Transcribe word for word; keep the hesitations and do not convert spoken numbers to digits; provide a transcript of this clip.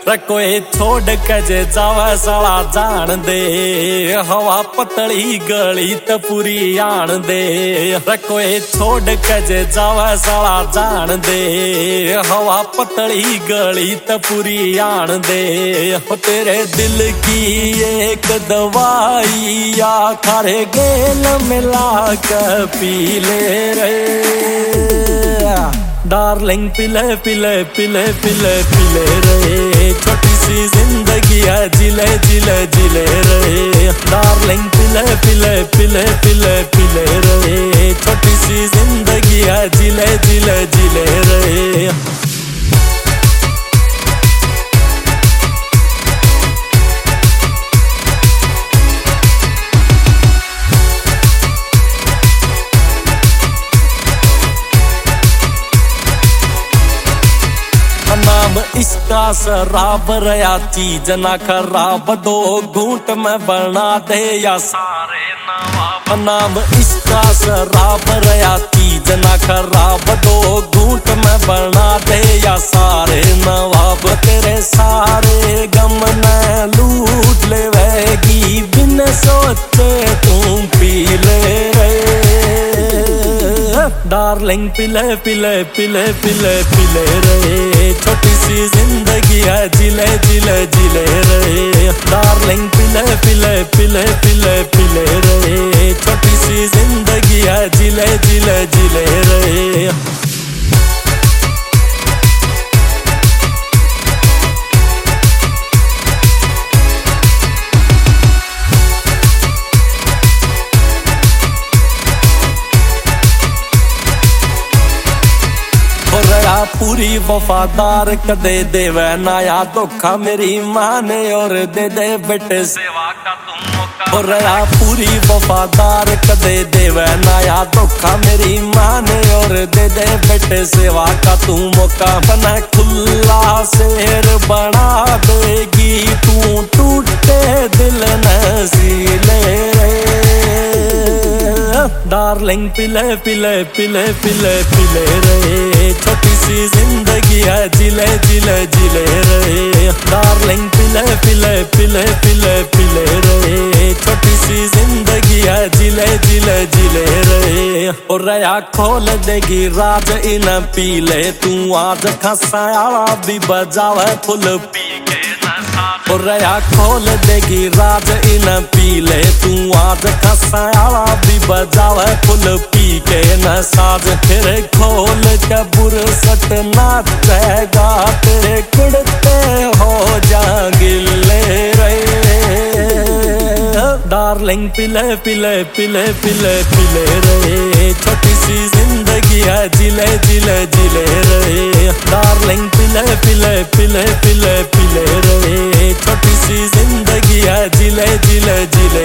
कोई छोड़ के जे जावे साला जान दे, हवा पतली गली त पूरी आन दे। कोई छोड़ के जे जावे साला जान दे, हवा पतली गली त पूरी आन दे। हो तेरे दिल की एक दवाई या खारे गेल मिला के पी ले रे डार्लिंग, पिले पिले पिले पिले पिले रे। छोटी सी जिंदगी है जिले जिले जिले रे डार्लिंग, पिले पिले पिले पिले पिले रे। छोटी सी जिंदगी है जिले जिले जिले रे। नाम इसका शराब रया चीज ना खराब, दो घूंट में बना दे या सारे नवाब। नाम इसका शराब रया चीज ना खराब, दो घूंट में बना दे या सारे नवाब। तेरे सारे गम न लूट लेवेगी, बिन सोचे तू पी ले रे डार्लिंग, पिले पिले पिले पिले पिले रे। छोटी सी जिंदगी है जिले जिले जिले रे डार्लिंग, पिले पिले पिले पिले पिले रे। छोटी सी जिंदगी है जिले जिले जिले रे। पूरी वफादार कदे देवे नाया धोखा, मेरी माँ ने और दे दे बेटे सेवा का तुम मौका। और पूरी वफादार कदे देवे नाया धोखा, मेरी माँ ने और दे दे बेटे सेवा का तू मौका। बना खुला शेर बना देगी तू, टूटे दिल न सीले डार्लिंग, पिले पिले पिले पिले पिले रे। छोटी सी जिंदगी है जिले जिले जिले रे डार्लिंग, पिले पिले पिले पिले पिले रे। छोटी सी जिंदगी है जिले जिले जिले रे। और रया खोल देगी राज इन पीले, तू आज खसायाला भी बजावे फुल पी के और रया खोल देगी राज इन पीले, तू आज खसायाला भी बजावे फुल पी के न साज। फिर खोल के बुरसट नाचेगा, तेरे कुड़ते हो जागिले रे डार्लिंग, पिले पिले पिले पिले पिले रे। छोटी सी जिंदगी है जिले जिले जिले रे डार्लिंग, पिले पिले पिले पिले पिले रे। छोटी सी जिंदगी है जिले जिले जिले